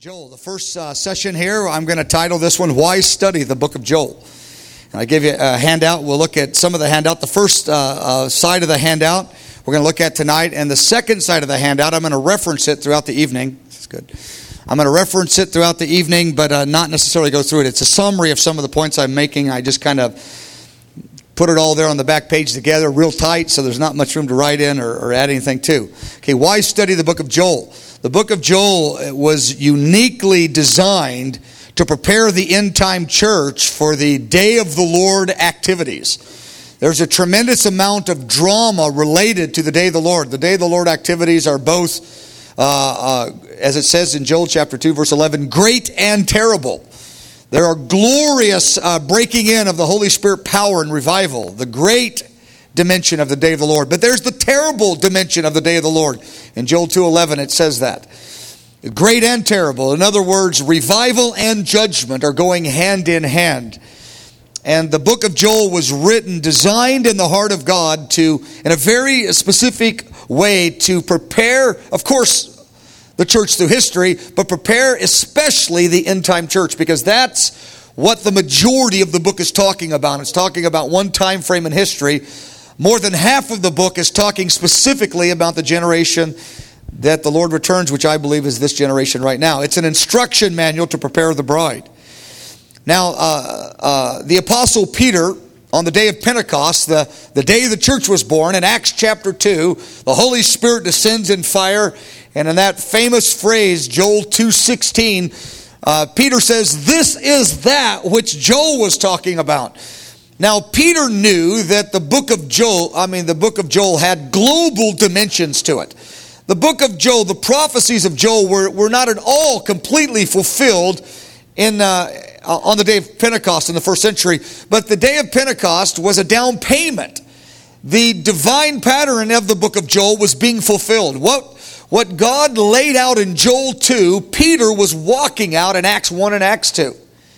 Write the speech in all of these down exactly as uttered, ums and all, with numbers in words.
Joel, the first uh, session here, I'm going to title this one, Why Study the Book of Joel? And I give you a handout. We'll look at some of the handout. The first uh, uh, side of the handout we're going to look at tonight. And the second side of the handout, I'm going to reference it throughout the evening. This is good. I'm going to reference it throughout the evening, but uh, not necessarily go through it. It's a summary of some of the points I'm making. I just kind of put it all there on the back page together real tight, so there's not much room to write in or, or add anything to. Okay, why study the book of Joel? The book of Joel was uniquely designed to prepare the end-time church for the Day of the Lord activities. There's a tremendous amount of drama related to the Day of the Lord. The Day of the Lord activities are both, uh, uh, as it says in Joel chapter two, verse eleven, great and terrible. There are glorious uh, breaking in of the Holy Spirit power and revival, the great dimension of the day of the Lord. But there's the terrible dimension of the day of the Lord. In Joel two eleven, it says that. Great and terrible. In other words, revival and judgment are going hand in hand. And the book of Joel was written, designed in the heart of God to, in a very specific way, to prepare, of course, the church through history, but prepare especially the end-time church, because that's what the majority of the book is talking about. It's talking about one time frame in history. More than half of the book is talking specifically about the generation that the Lord returns, which I believe is this generation right now. It's an instruction manual to prepare the bride. Now, uh, uh, the Apostle Peter, on the day of Pentecost, the, the day the church was born, in Acts chapter two, the Holy Spirit descends in fire. And in that famous phrase, Joel two sixteen, uh, Peter says, "This is that which Joel was talking about." Now, Peter knew that the book of Joel, I mean, the book of Joel had global dimensions to it. The book of Joel, the prophecies of Joel were, were not at all completely fulfilled in uh, on the day of Pentecost in the first century. But the day of Pentecost was a down payment. The divine pattern of the book of Joel was being fulfilled. What, what God laid out in Joel two, Peter was walking out in Acts one and Acts two.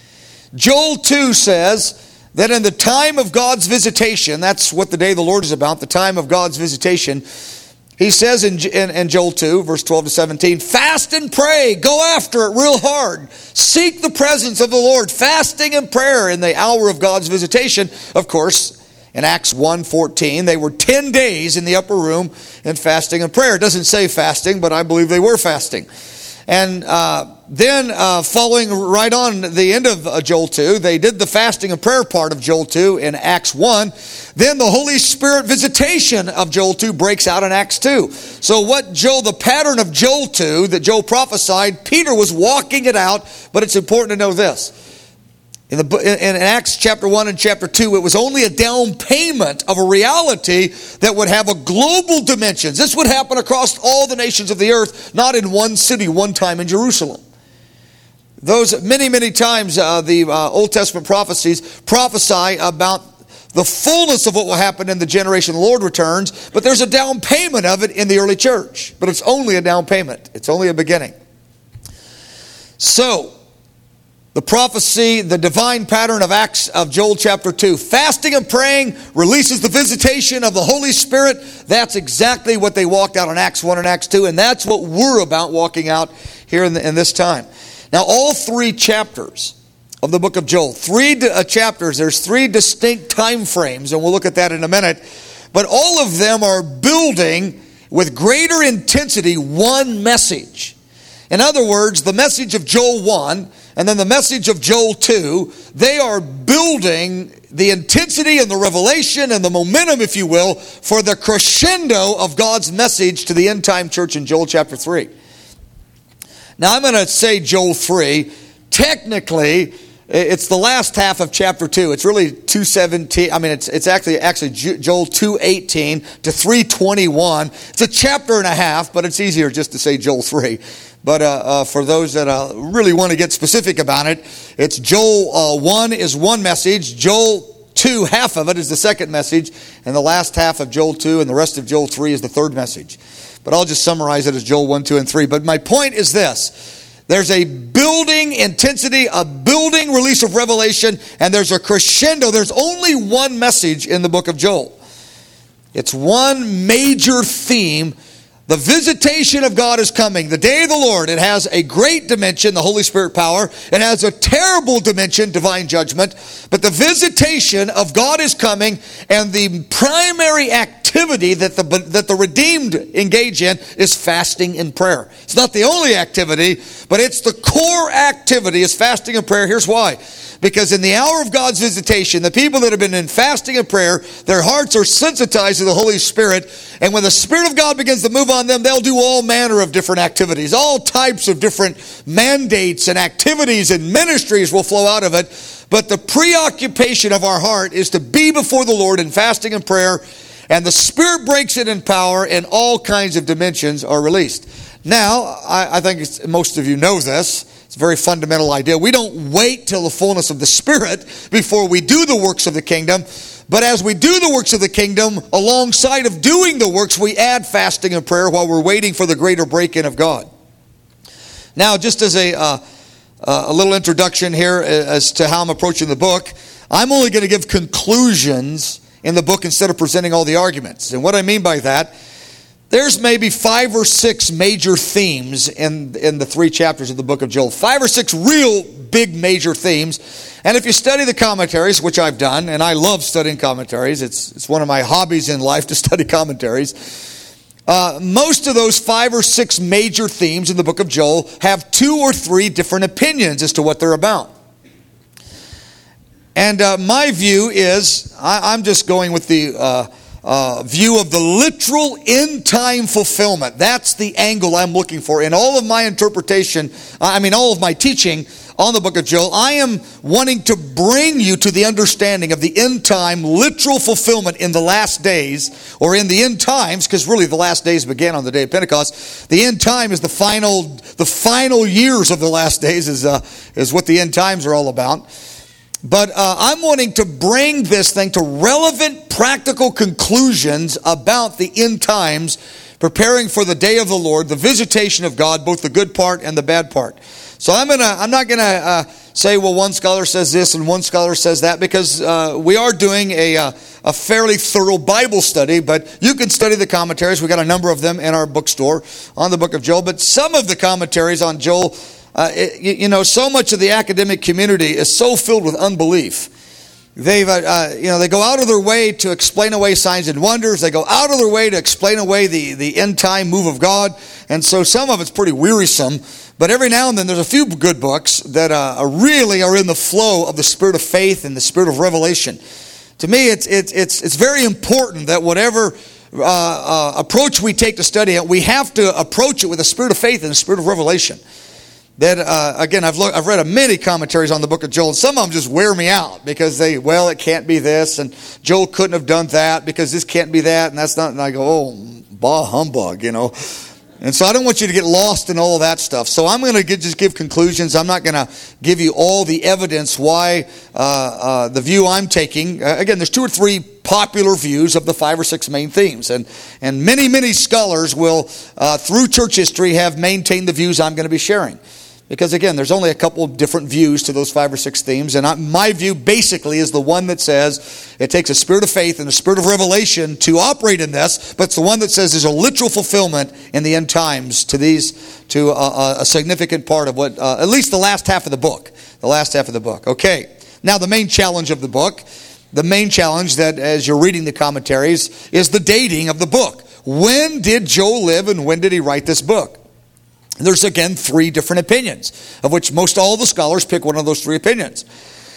Joel two says that in the time of God's visitation, that's what the day of the Lord is about, the time of God's visitation. He says in, in, in Joel two, verse twelve to seventeen, "Fast and pray, go after it real hard. Seek the presence of the Lord, fasting and prayer in the hour of God's visitation." Of course, in Acts one fourteen, they were ten days in the upper room in fasting and prayer. It doesn't say fasting, but I believe they were fasting. And uh, then uh, following right on the end of uh, Joel two, they did the fasting and prayer part of Joel two in Acts one. Then the Holy Spirit visitation of Joel two breaks out in Acts two. So what Joel, the pattern of Joel two that Joel prophesied, Peter was walking it out. But it's important to know this. In, the, in Acts chapter one and chapter two, it was only a down payment of a reality that would have a global dimensions. This would happen across all the nations of the earth, not in one city, one time in Jerusalem. Those many, many times uh, the uh, Old Testament prophecies prophesy about the fullness of what will happen in the generation the Lord returns, but there's a down payment of it in the early church. But it's only a down payment. It's only a beginning. So, the prophecy, the divine pattern of Acts of Joel chapter two. Fasting and praying releases the visitation of the Holy Spirit. That's exactly what they walked out in Acts one and Acts two. And that's what we're about walking out here in, the, in this time. Now, all three chapters of the book of Joel, three uh, chapters, there's three distinct time frames, and we'll look at that in a minute. But all of them are building with greater intensity one message. In other words, the message of Joel one and then the message of Joel two, they are building the intensity and the revelation and the momentum, if you will, for the crescendo of God's message to the end-time church in Joel chapter three. Now, I'm going to say Joel three. Technically, it's the last half of chapter two. It's really two seventeen. I mean, it's it's actually actually Joel two eighteen to three twenty-one. It's a chapter and a half, but it's easier just to say Joel three. But uh, uh, for those that uh, really want to get specific about it, it's Joel uh, one is one message. Joel two, half of it is the second message. And the last half of Joel two and the rest of Joel three is the third message. But I'll just summarize it as Joel one, two, and three. But my point is this. There's a building intensity, a building release of revelation, and there's a crescendo. There's only one message in the book of Joel. It's one major theme The visitation of God is coming. The day of the Lord, it has a great dimension, the Holy Spirit power. It has a terrible dimension, divine judgment. But the visitation of God is coming, and the primary activity that the, that the redeemed engage in is fasting and prayer. It's not the only activity, but it's the core activity is fasting and prayer. Here's why. Because in the hour of God's visitation, the people that have been in fasting and prayer, their hearts are sensitized to the Holy Spirit. And when the Spirit of God begins to move on them, they'll do all manner of different activities. All types of different mandates and activities and ministries will flow out of it. But the preoccupation of our heart is to be before the Lord in fasting and prayer. And the Spirit breaks it in power, and all kinds of dimensions are released. Now, I, I think it's, most of you know this. It's a very fundamental idea. We don't wait till the fullness of the Spirit before we do the works of the kingdom. But as we do the works of the kingdom, alongside of doing the works, we add fasting and prayer while we're waiting for the greater break-in of God. Now, just as a, uh, uh, a little introduction here as to how I'm approaching the book, I'm only going to give conclusions in the book instead of presenting all the arguments. And what I mean by that, there's maybe five or six major themes in, in the three chapters of the book of Joel. Five or six real big major themes. And if you study the commentaries, which I've done, and I love studying commentaries. It's, it's one of my hobbies in life to study commentaries. Uh, most of those five or six major themes in the book of Joel have two or three different opinions as to what they're about. And uh, my view is, I, I'm just going with the uh, uh, view of the literal end-time fulfillment. That's the angle I'm looking for. In all of my interpretation, I mean all of my teaching on the book of Joel, I am wanting to bring you to the understanding of the end-time literal fulfillment in the last days, or in the end times, because really the last days began on the day of Pentecost. The end time is the final, the final years of the last days is, uh, is what the end times are all about. But uh, I'm wanting to bring this thing to relevant, practical conclusions about the end times, preparing for the day of the Lord, the visitation of God, both the good part and the bad part. So I'm gonna, I'm not going to uh, say, well, one scholar says this and one scholar says that, because uh, we are doing a, uh, a fairly thorough Bible study, but you can study the commentaries. We got a number of them in our bookstore on the book of Joel, but some of the commentaries on Joel, Uh, it, you know, so much of the academic community is so filled with unbelief. They've, uh, uh, you know, they go out of their way to explain away signs and wonders. They go out of their way to explain away the, the end time move of God. And so some of it's pretty wearisome. But every now and then there's a few good books that uh, really are in the flow of the spirit of faith and the spirit of revelation. To me, it's it's it's it's very important that whatever uh, uh, approach we take to study it, we have to approach it with a spirit of faith and a spirit of revelation. That, uh, again, I've looked, I've read a many commentaries on the book of Joel, and some of them just wear me out because they, well, it can't be this, and Joel couldn't have done that because this can't be that, and that's not, and I go, oh, bah humbug, you know. And so I don't want you to get lost in all of that stuff. So I'm going to just give conclusions. I'm not going to give you all the evidence why uh, uh, the view I'm taking. Uh, again, there's two or three popular views of the five or six main themes. And, and many, many scholars will, uh, through church history, have maintained the views I'm going to be sharing. Because again, there's only a couple of different views to those five or six themes. And I, my view basically is the one that says it takes a spirit of faith and a spirit of revelation to operate in this. But it's the one that says there's a literal fulfillment in the end times to these, to a, a significant part of what, uh, at least the last half of the book. The last half of the book. Okay. Now the main challenge of the book, the main challenge that as you're reading the commentaries is the dating of the book. When did Joel live and when did he write this book? There's, again, three different opinions, of which most all the scholars pick one of those three opinions.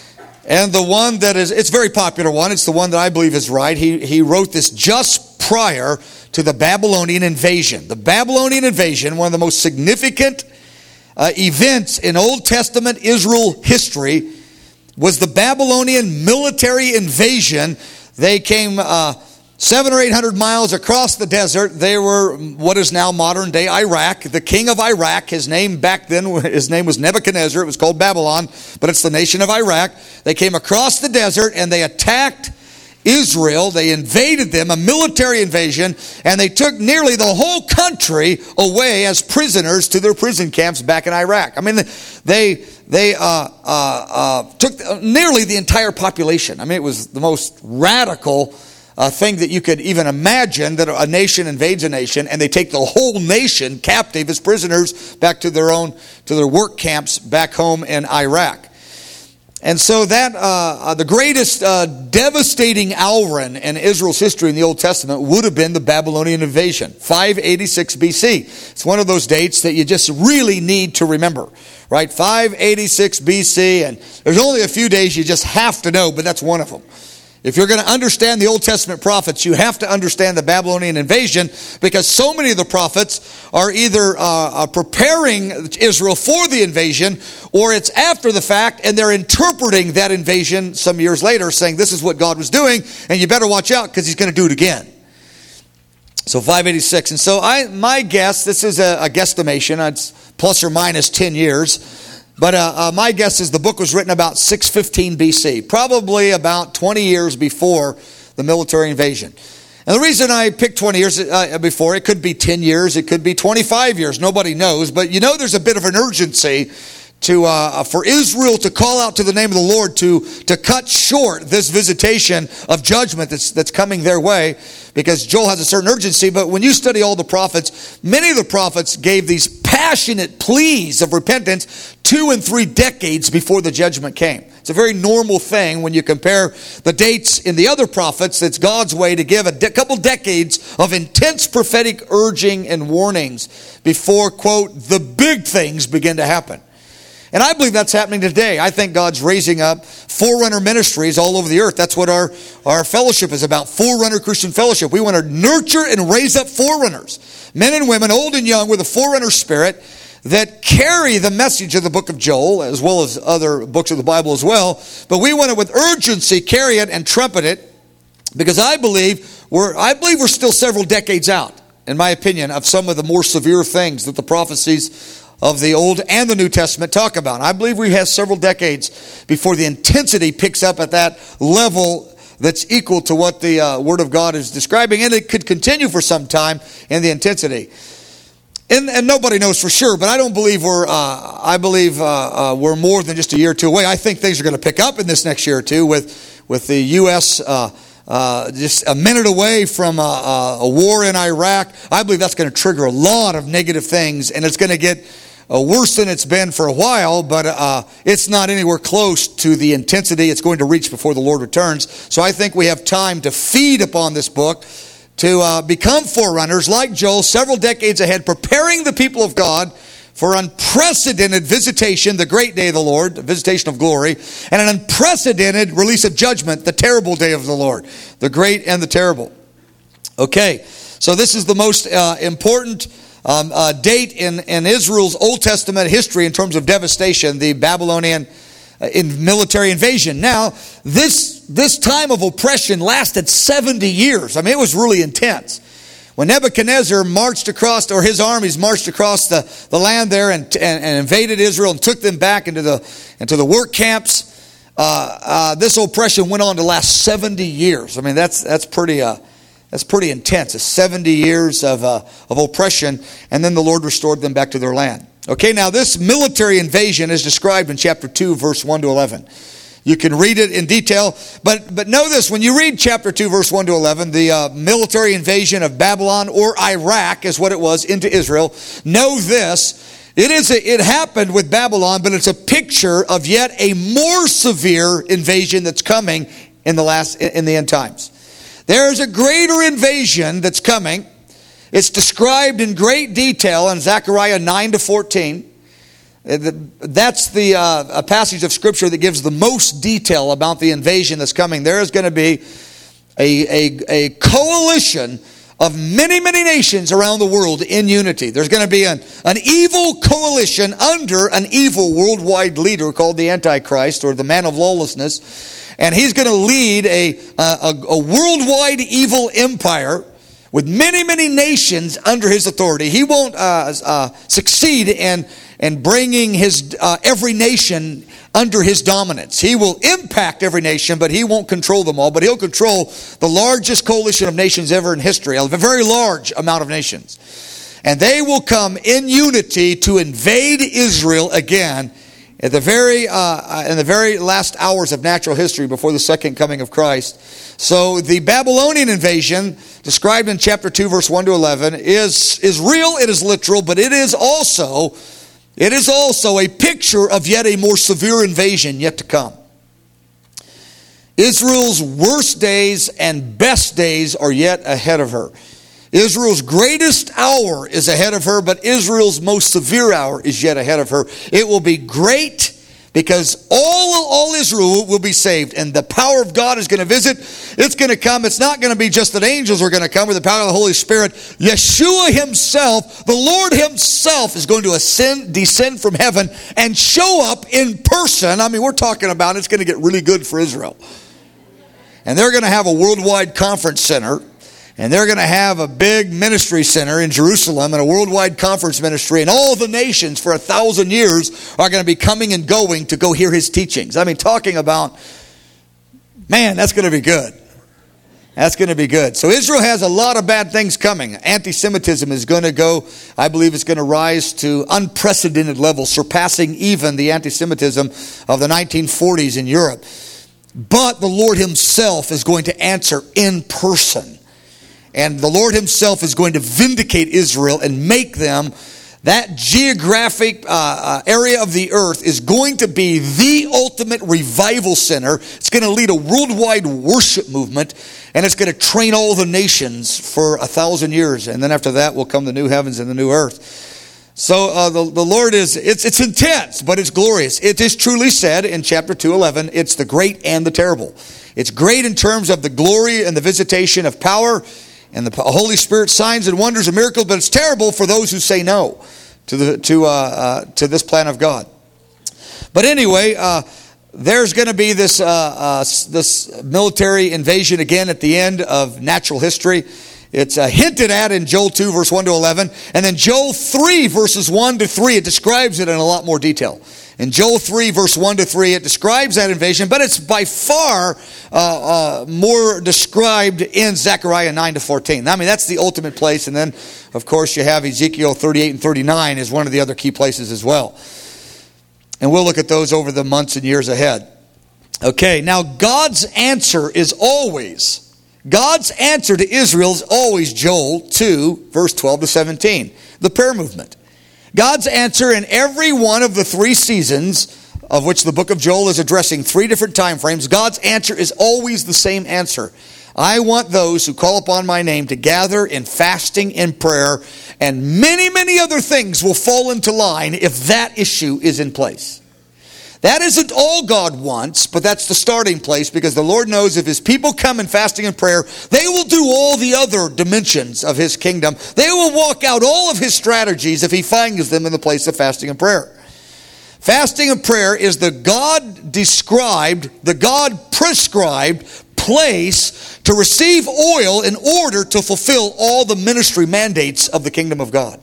And the one that is, it's a very popular one, it's the one that I believe is right. He, he wrote this just prior to the Babylonian invasion. The Babylonian invasion, one of the most significant uh, events in Old Testament Israel history, was the Babylonian military invasion. They came Uh, Seven or eight hundred miles across the desert. They were what is now modern day Iraq. The king of Iraq, his name back then, his name was Nebuchadnezzar. It was called Babylon, but it's the nation of Iraq. They came across the desert and they attacked Israel. They invaded them, a military invasion, and they took nearly the whole country away as prisoners to their prison camps back in Iraq. I mean, they they uh, uh, uh, took nearly the entire population. I mean, it was the most radical uh, thing that you could even imagine, that a nation invades a nation and they take the whole nation captive as prisoners back to their own, to their work camps back home in Iraq. And so that uh, uh, the greatest uh, devastating hour in Israel's history in the Old Testament would have been the Babylonian invasion, five eighty-six B C. It's one of those dates that you just really need to remember, right? five eighty-six B C, and there's only a few days you just have to know, but that's one of them. If you're going to understand the Old Testament prophets, you have to understand the Babylonian invasion, because so many of the prophets are either uh, preparing Israel for the invasion, or it's after the fact and they're interpreting that invasion some years later, saying this is what God was doing and you better watch out because he's going to do it again. So five eighty-six. And so I, my guess, this is a, a guesstimation, it's plus or minus ten years. But uh, uh, my guess is the book was written about six fifteen B C, probably about twenty years before the military invasion. And the reason I picked twenty years uh, before, it could be ten years, it could be twenty-five years, nobody knows. But you know there's a bit of an urgency to uh, for Israel to call out to the name of the Lord to, to cut short this visitation of judgment that's, that's coming their way, because Joel has a certain urgency. But when you study all the prophets, many of the prophets gave these passionate pleas of repentance two and three decades before the judgment came. It's a very normal thing when you compare the dates in the other prophets. It's God's way to give a de- couple decades of intense prophetic urging and warnings before, quote, the big things begin to happen. And I believe that's happening today. I think God's raising up forerunner ministries all over the earth. That's what our, our fellowship is about, Forerunner Christian Fellowship. We want to nurture and raise up forerunners, men and women, old and young, with a forerunner spirit that carry the message of the book of Joel, as well as other books of the Bible as well. But we want to, with urgency, carry it and trumpet it, because I believe we're, I believe we're still several decades out, in my opinion, of some of the more severe things that the prophecies of the Old and the New Testament talk about. I believe we have several decades before the intensity picks up at that level that's equal to what the uh, Word of God is describing, and it could continue for some time in the intensity. And, and nobody knows for sure, but I don't believe we're. Uh, I believe uh, uh, we're more than just a year or two away. I think things are going to pick up in this next year or two, with with the U S Uh, Uh, just a minute away from a, a, a war in Iraq. I believe that's going to trigger a lot of negative things, and it's going to get uh, worse than it's been for a while, but uh, it's not anywhere close to the intensity it's going to reach before the Lord returns. So I think we have time to feed upon this book, to uh, become forerunners like Joel several decades ahead, preparing the people of God for unprecedented visitation, the great day of the Lord, the visitation of glory, and an unprecedented release of judgment, the terrible day of the Lord, the great and the terrible. Okay, so this is the most uh, important um, uh, date in, in Israel's Old Testament history in terms of devastation, the Babylonian uh, in military invasion. Now, this, this time of oppression lasted seventy years. I mean, it was really intense. When Nebuchadnezzar marched across, or his armies marched across the, the land there and, and, and invaded Israel and took them back into the, into the work camps, uh, uh, this oppression went on to last seventy years. I mean, that's, that's, pretty, uh, that's pretty intense. It's seventy years of, uh, of oppression, and then the Lord restored them back to their land. Okay, now this military invasion is described in chapter two, verse one to eleven. You can read it in detail, but but know this, when you read chapter two, verse one to eleven, the uh, military invasion of Babylon, or Iraq is what it was, into Israel, know this, it is a, it happened with Babylon, but it's a picture of yet a more severe invasion that's coming in the last in the end times. There is a greater invasion that's coming. It's described in great detail in Zechariah nine to fourteen. That's the uh, a passage of Scripture that gives the most detail about the invasion that's coming. There is going to be a, a, a coalition of many, many nations around the world in unity. There's going to be an, an evil coalition under an evil worldwide leader called the Antichrist, or the man of lawlessness. And he's going to lead a, a, a worldwide evil empire with many, many nations under his authority. He won't uh, uh, succeed in and bringing his uh, every nation under his dominance. He will impact every nation, but he won't control them all. But he'll control the largest coalition of nations ever in history, a very large amount of nations. And they will come in unity to invade Israel again At the very, uh, in the very last hours of natural history before the second coming of Christ. So the Babylonian invasion, described in chapter two, verse one to eleven, is, is real, it is literal, but it is also, it is also a picture of yet a more severe invasion yet to come. Israel's worst days and best days are yet ahead of her. Israel's greatest hour is ahead of her, but Israel's most severe hour is yet ahead of her. It will be great because all, all Israel will be saved, and the power of God is going to visit. It's going to come. It's not going to be just that angels are going to come with the power of the Holy Spirit. Yeshua himself, the Lord himself, is going to ascend, descend from heaven and show up in person. I mean, we're talking about it's going to get really good for Israel. And they're going to have a worldwide conference center. And they're going to have a big ministry center in Jerusalem and a worldwide conference ministry. And all the nations for a thousand years are going to be coming and going to go hear his teachings. I mean, talking about, man, that's going to be good. That's going to be good. So Israel has a lot of bad things coming. Anti-Semitism is going to go, I believe it's going to rise to unprecedented levels, surpassing even the anti-Semitism of the nineteen forties in Europe. But the Lord himself is going to answer in person. And the Lord himself is going to vindicate Israel and make them, that geographic uh, uh, area of the earth is going to be the ultimate revival center. It's going to lead a worldwide worship movement, and it's going to train all the nations for a thousand years. And then after that will come the new heavens and the new earth. So uh, the, the Lord is, it's, it's intense, but it's glorious. It is truly said in chapter two eleven, it's the great and the terrible. It's great in terms of the glory and the visitation of power and the Holy Spirit, signs and wonders and miracles, but it's terrible for those who say no to the to uh, uh, to this plan of God. But anyway, uh, there's going to be this uh, uh, this military invasion again at the end of natural history. It's uh, hinted at in Joel two, verse one to eleven, and then Joel three, verses one to three. It describes it in a lot more detail. In Joel three, verse one to three, it describes that invasion, but it's by far uh, uh, more described in Zechariah nine to fourteen. I mean, that's the ultimate place. And then, of course, you have Ezekiel thirty-eight and thirty-nine is one of the other key places as well. And we'll look at those over the months and years ahead. Okay, now God's answer is always, God's answer to Israel is always Joel two, verse twelve to seventeen, the prayer movement. God's answer in every one of the three seasons, of which the book of Joel is addressing three different time frames, God's answer is always the same answer. I want those who call upon my name to gather in fasting and prayer, and many, many other things will fall into line if that issue is in place. That isn't all God wants, but that's the starting place, because the Lord knows if his people come in fasting and prayer, they will do all the other dimensions of his kingdom. They will walk out all of his strategies if he finds them in the place of fasting and prayer. Fasting and prayer is the God-described, the God-prescribed place to receive oil in order to fulfill all the ministry mandates of the kingdom of God.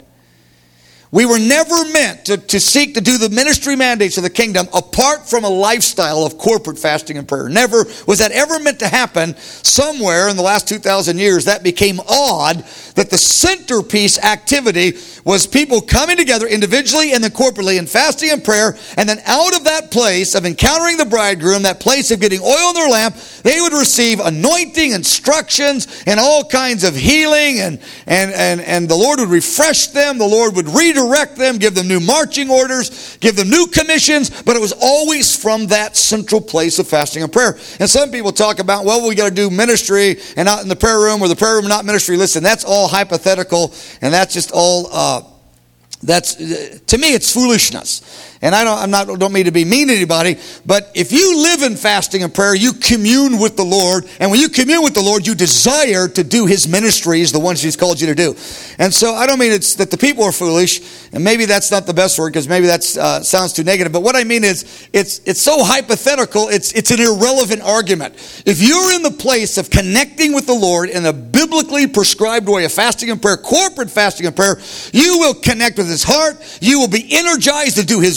We were never meant to, to seek to do the ministry mandates of the kingdom apart from a lifestyle of corporate fasting and prayer. Never was that ever meant to happen. Somewhere in the last two thousand years, that became odd that the centerpiece activity was people coming together individually and then corporately in fasting and prayer, and then out of that place of encountering the bridegroom, that place of getting oil in their lamp, they would receive anointing, instructions, and all kinds of healing, and, and, and, and the Lord would refresh them, the Lord would redirect them, give them new marching orders, give them new commissions, but it was always from that central place of fasting and prayer. And some people talk about, well, we got to do ministry and not in the prayer room, or the prayer room not ministry. Listen, that's all hypothetical, and that's just all uh, that's uh, to me it's foolishness. And I don't I'm not don't mean to be mean to anybody, but if you live in fasting and prayer, you commune with the Lord, and when you commune with the Lord, you desire to do his ministries, the ones he's called you to do. And so I don't mean it's that the people are foolish, and maybe that's not the best word, because maybe that uh, sounds too negative, but what I mean is it's it's so hypothetical, it's it's an irrelevant argument. If you're in the place of connecting with the Lord in a biblically prescribed way of fasting and prayer, corporate fasting and prayer, you will connect with his heart, you will be energized to do his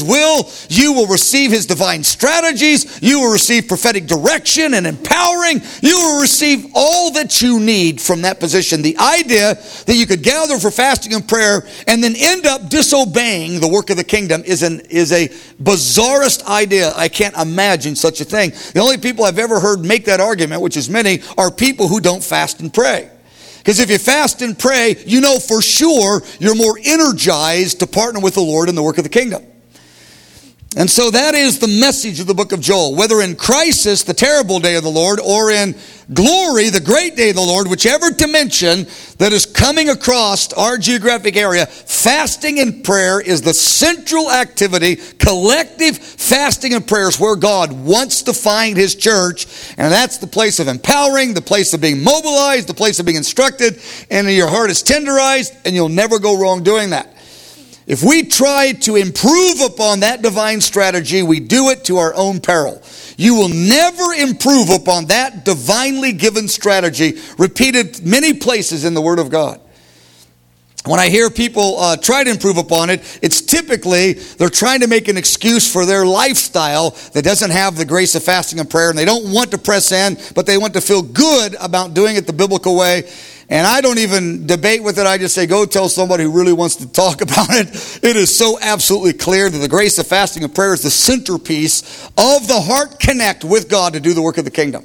will. You will receive his divine strategies. You will receive prophetic direction and empowering. You will receive all that you need from that position. The idea that you could gather for fasting and prayer and then end up disobeying the work of the kingdom is an is a bizarrest idea. I can't imagine such a thing. The only people I've ever heard make that argument, which is many, are people who don't fast and pray. Because if you fast and pray, you know for sure you're more energized to partner with the Lord in the work of the kingdom. And so that is the message of the book of Joel. Whether in crisis, the terrible day of the Lord, or in glory, the great day of the Lord, whichever dimension that is coming across our geographic area, fasting and prayer is the central activity. Collective fasting and prayer is where God wants to find his church. And that's the place of empowering, the place of being mobilized, the place of being instructed, and your heart is tenderized, and you'll never go wrong doing that. If we try to improve upon that divine strategy, we do it to our own peril. You will never improve upon that divinely given strategy, repeated many places in the Word of God. When I hear people uh, try to improve upon it, it's typically they're trying to make an excuse for their lifestyle that doesn't have the grace of fasting and prayer, and they don't want to press in, but they want to feel good about doing it the biblical way. And I don't even debate with it. I just say, go tell somebody who really wants to talk about it. It is so absolutely clear that the grace of fasting and prayer is the centerpiece of the heart connect with God to do the work of the kingdom.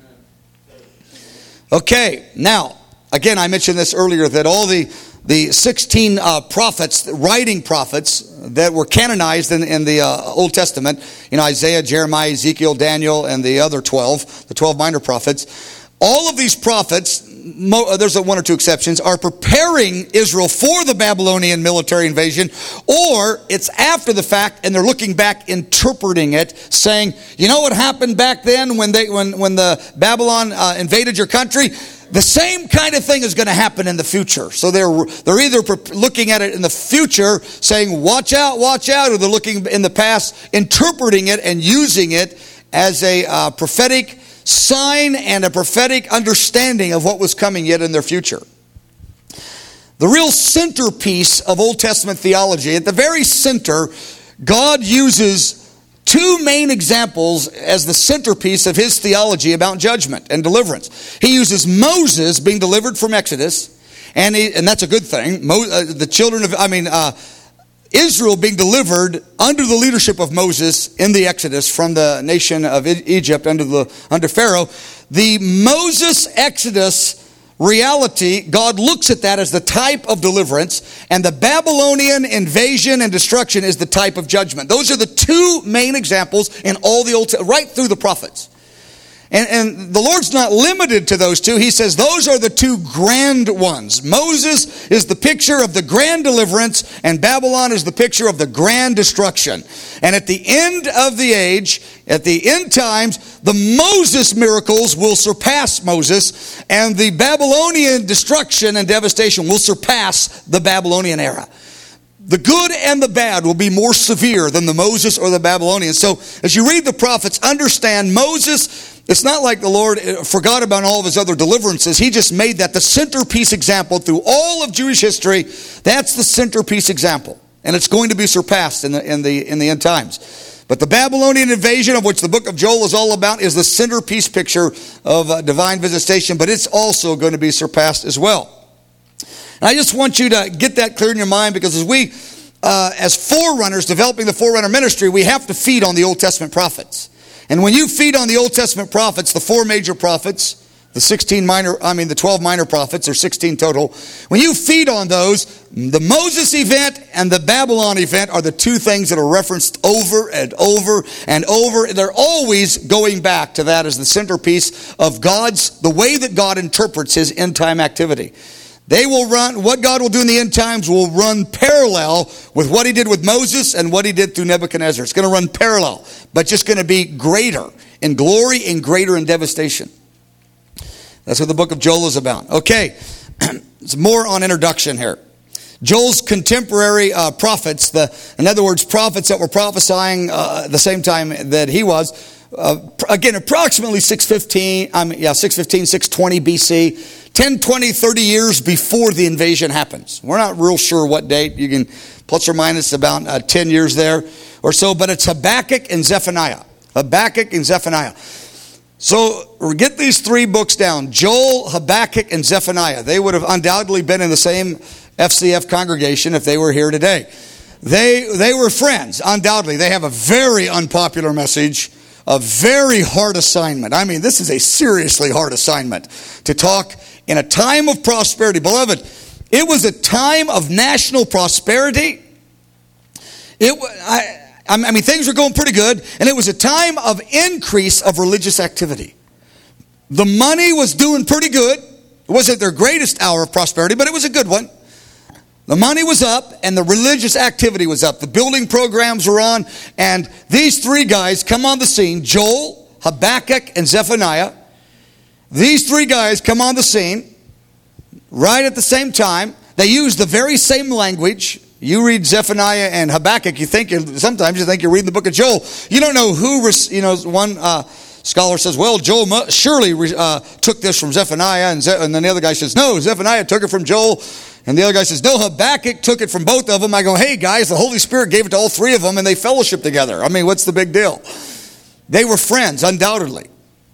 Okay, now, again, I mentioned this earlier, that all the, the sixteen uh, prophets, writing prophets that were canonized in, in the uh, Old Testament, you know, Isaiah, Jeremiah, Ezekiel, Daniel, and the other twelve, the twelve minor prophets, all of these prophets, there's one or two exceptions, are preparing Israel for the Babylonian military invasion, or it's after the fact and they're looking back, interpreting it, saying, you know what happened back then when they when when the Babylon uh, invaded your country? The same kind of thing is going to happen in the future. So they're they're either looking at it in the future, saying, watch out, watch out, or they're looking in the past, interpreting it and using it as a uh, prophetic sign and a prophetic understanding of what was coming yet in their future. The real centerpiece of Old Testament theology, at the very center, God uses two main examples as the centerpiece of his theology about judgment and deliverance. He uses Moses being delivered from Exodus, and he, and that's a good thing. Mo, uh, the children of, I mean, uh, Israel being delivered under the leadership of Moses in the Exodus from the nation of Egypt under the under Pharaoh. The Moses Exodus reality, God looks at that as the type of deliverance, and the Babylonian invasion and destruction is the type of judgment. Those are the two main examples in all the Old Testament, right through the prophets. And, and the Lord's not limited to those two. He says those are the two grand ones. Moses is the picture of the grand deliverance, and Babylon is the picture of the grand destruction. And at the end of the age, at the end times, the Moses miracles will surpass Moses, and the Babylonian destruction and devastation will surpass the Babylonian era. The good and the bad will be more severe than the Moses or the Babylonians. So as you read the prophets, understand Moses, it's not like the Lord forgot about all of his other deliverances. He just made that the centerpiece example through all of Jewish history. That's the centerpiece example. And it's going to be surpassed in the, in the, in the end times. But the Babylonian invasion, of which the book of Joel is all about, is the centerpiece picture of uh, divine visitation. But it's also going to be surpassed as well. And I just want you to get that clear in your mind, because as we, uh, as forerunners, developing the forerunner ministry, we have to feed on the Old Testament prophets. And when you feed on the Old Testament prophets, the four major prophets, the sixteen minor, I mean the twelve minor prophets, or sixteen total, when you feed on those, the Moses event and the Babylon event are the two things that are referenced over and over and over. They're always going back to that as the centerpiece of God's, the way that God interprets his end time activity. They will run, what God will do in the end times will run parallel with what he did with Moses and what he did through Nebuchadnezzar. It's going to run parallel, but just going to be greater in glory and greater in devastation. That's what the book of Joel is about. Okay, it's more on introduction here. Joel's contemporary uh, prophets, the, in other words, prophets that were prophesying uh, at the same time that he was, uh, again, approximately six fifteen, I mean, yeah, six fifteen, six twenty B C, ten, twenty, thirty years before the invasion happens. We're not real sure what date. You can plus or minus about uh, ten years there or so. But it's Habakkuk and Zephaniah. Habakkuk and Zephaniah. So get these three books down. Joel, Habakkuk, and Zephaniah. They would have undoubtedly been in the same F C F congregation if they were here today. They, they were friends, undoubtedly. They have a very unpopular message, a very hard assignment. I mean, this is a seriously hard assignment to talk in a time of prosperity. Beloved, it was a time of national prosperity. It, I, I mean, things were going pretty good, and it was a time of increase of religious activity. The money was doing pretty good. It wasn't their greatest hour of prosperity, but it was a good one. The money was up, and the religious activity was up. The building programs were on, and these three guys come on the scene, Joel, Habakkuk, and Zephaniah. These three guys come on the scene right at the same time. They use the very same language. You read Zephaniah and Habakkuk, you think you're, sometimes you think you're reading the book of Joel. You don't know who, you know, one uh, scholar says, well, Joel surely uh, took this from Zephaniah, and, Ze- and then the other guy says, no, Zephaniah took it from Joel. And the other guy says, no, Habakkuk took it from both of them. I go, hey, guys, the Holy Spirit gave it to all three of them, and they fellowship together. I mean, what's the big deal? They were friends, undoubtedly.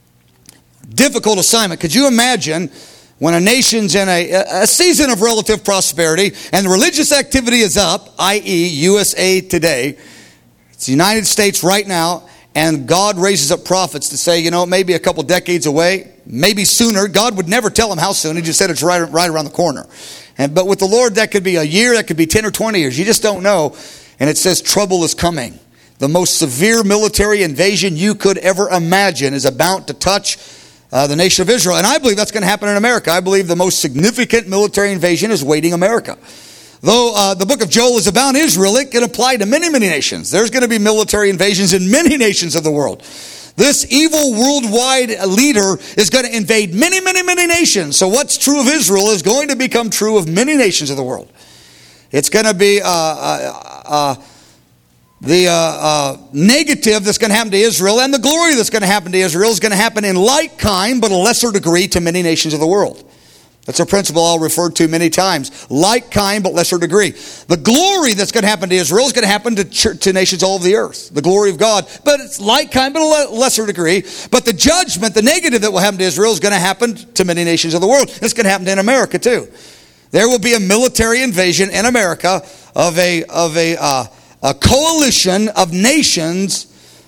Difficult assignment. Could you imagine when a nation's in a, a season of relative prosperity and the religious activity is up, that is. U S A Today, it's the United States right now, and God raises up prophets to say, you know, maybe a couple decades away, maybe sooner. God would never tell them how soon. He just said it's right, right around the corner. And but with the Lord, that could be a year, that could be ten or twenty years. You just don't know. And it says trouble is coming. The most severe military invasion you could ever imagine is about to touch uh, the nation of Israel. And I believe that's going to happen in America. I believe the most significant military invasion is waiting America. Though uh, the book of Joel is about Israel, it can apply to many, many nations. There's going to be military invasions in many nations of the world. This evil worldwide leader is going to invade many, many, many nations. So what's true of Israel is going to become true of many nations of the world. It's going to be uh, uh, uh, the uh, uh, negative that's going to happen to Israel, and the glory that's going to happen to Israel is going to happen in like kind, but a lesser degree to many nations of the world. That's a principle I'll refer to many times. Like kind, but lesser degree. The glory that's going to happen to Israel is going to happen to, ch- to nations all over the earth. The glory of God. But it's like kind, but a le- lesser degree. But the judgment, the negative that will happen to Israel is going to happen to many nations of the world. It's going to happen in America too. There will be a military invasion in America of a, of a, uh, a coalition of nations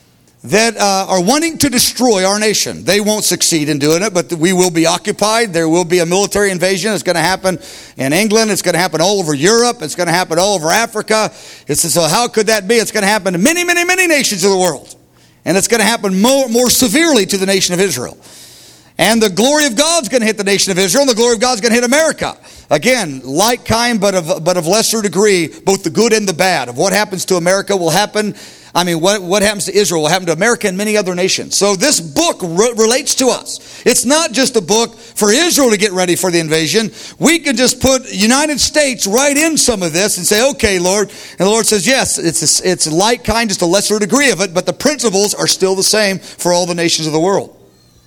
that uh, are wanting to destroy our nation. They won't succeed in doing it, but we will be occupied. There will be a military invasion. It's going to happen in England. It's going to happen all over Europe. It's going to happen all over Africa. It's, so how could that be? It's going to happen to many, many, many nations of the world. And it's going to happen more, more severely to the nation of Israel. And the glory of God's going to hit the nation of Israel, and the glory of God's going to hit America. Again, like kind, but of, but of lesser degree, both the good and the bad. Of what happens to America will happen. I mean, what, what happens to Israel will happen to America and many other nations. So this book re- relates to us. It's not just a book for Israel to get ready for the invasion. We can just put United States right in some of this and say, okay, Lord. And the Lord says, yes, it's, a, it's like kind, just a lesser degree of it, but the principles are still the same for all the nations of the world.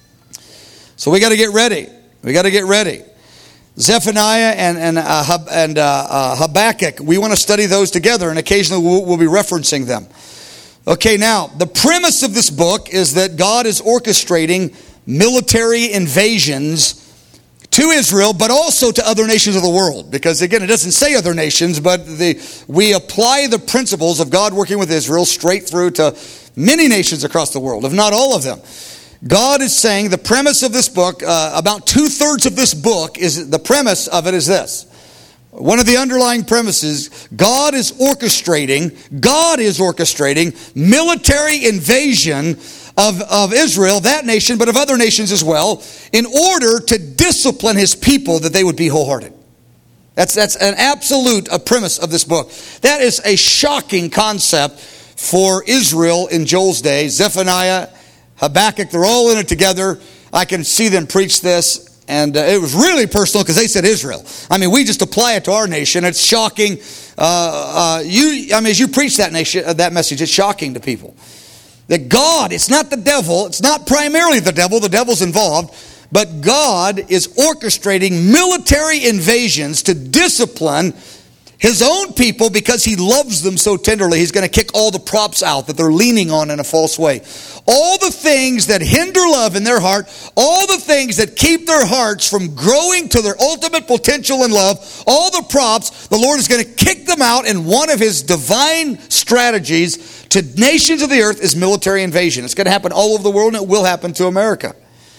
So we got to get ready. We got to get ready. Zephaniah and, and, uh, and uh, uh, Habakkuk, we want to study those together, and occasionally we'll, we'll be referencing them. Okay, now, the premise of this book is that God is orchestrating military invasions to Israel, but also to other nations of the world. Because, again, it doesn't say other nations, but the, we apply the principles of God working with Israel straight through to many nations across the world, if not all of them. God is saying the premise of this book, uh, about two-thirds of this book, is the premise of it is this. One of the underlying premises, God is orchestrating, God is orchestrating military invasion of, of Israel, that nation, but of other nations as well, in order to discipline his people that they would be wholehearted. That's, that's an absolute a premise of this book. That is a shocking concept for Israel in Joel's day. Zephaniah, Habakkuk, they're all in it together. I can see them preach this. And uh, it was really personal because they said Israel. I mean, we just apply it to our nation. It's shocking. Uh, uh, you, I mean, as you preach that nation, uh, that message, it's shocking to people. That God, it's not the devil. It's not primarily the devil. The devil's involved. But God is orchestrating military invasions to discipline His own people, because he loves them so tenderly, he's going to kick all the props out that they're leaning on in a false way. All the things that hinder love in their heart, all the things that keep their hearts from growing to their ultimate potential in love, all the props, the Lord is going to kick them out, and one of his divine strategies to nations of the earth is military invasion. It's going to happen all over the world, and it will happen to America.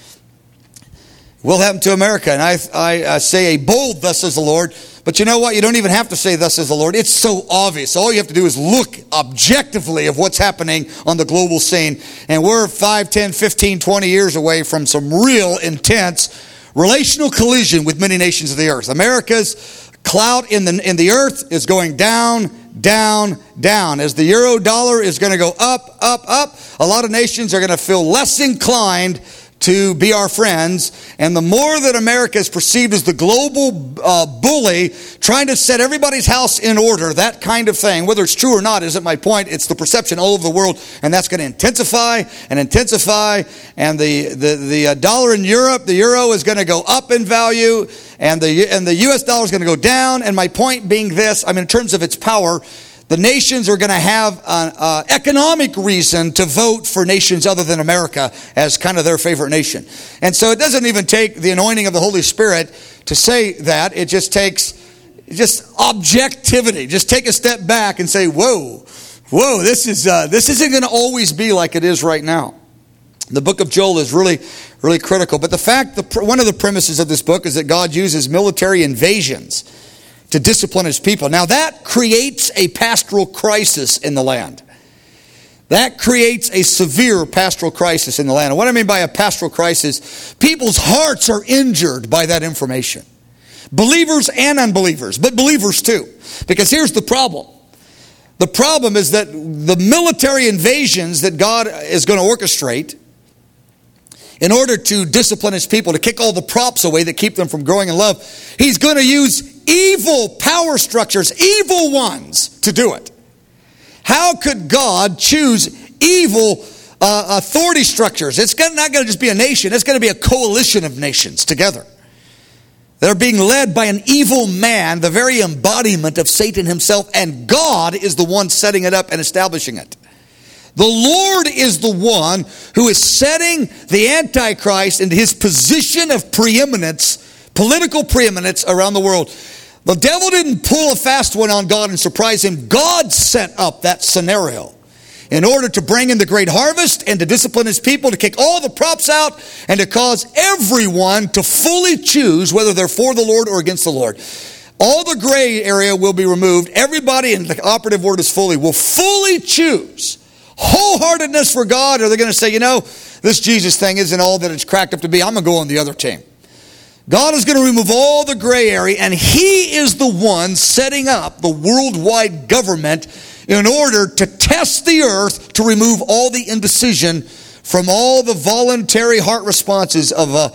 It will happen to America. And I, I, I say a bold, thus says the Lord. But you know what? You don't even have to say, thus says the Lord. It's so obvious. All you have to do is look objectively of what's happening on the global scene. And we're five, ten, fifteen, twenty years away from some real intense relational collision with many nations of the earth. America's clout in the, in the earth is going down, down, down. As the euro dollar is going to go up, up, up, a lot of nations are going to feel less inclined to be our friends. And the more that America is perceived as the global uh, bully, trying to set everybody's house in order, that kind of thing, whether it's true or not isn't my point. It's the perception all over the world, and that's going to intensify and intensify. And the the the uh, dollar in Europe, the euro, is going to go up in value, and the and the U S dollar is going to go down. And my point being this: I mean, in terms of its power, the nations are going to have an uh, economic reason to vote for nations other than America as kind of their favorite nation. And so it doesn't even take the anointing of the Holy Spirit to say that. It just takes just objectivity. Just take a step back and say, whoa, whoa, this is uh, this isn't going to always be like it is right now. The book of Joel is really, really critical. But the fact, the, one of the premises of this book is that God uses military invasions to discipline his people. Now that creates a pastoral crisis in the land. That creates a severe pastoral crisis in the land. And what I mean by a pastoral crisis, people's hearts are injured by that information. Believers and unbelievers, but believers too. Because here's the problem. The problem is that the military invasions that God is going to orchestrate in order to discipline his people, to kick all the props away that keep them from growing in love, he's going to use evil power structures, evil ones, to do it. How could God choose evil uh, authority structures? It's not going to just be a nation. It's going to be a coalition of nations together. They're being led by an evil man, the very embodiment of Satan himself, and God is the one setting it up and establishing it. The Lord is the one who is setting the Antichrist into his position of preeminence, political preeminence around the world. The devil didn't pull a fast one on God and surprise him. God set up that scenario in order to bring in the great harvest and to discipline his people, to kick all the props out, and to cause everyone to fully choose whether they're for the Lord or against the Lord. All the gray area will be removed. Everybody, and the operative word is fully, will fully choose wholeheartedness for God, or they're going to say, you know, this Jesus thing isn't all that it's cracked up to be. I'm going to go on the other team. God is going to remove all the gray area, and he is the one setting up the worldwide government in order to test the earth, to remove all the indecision from all the voluntary heart responses of uh,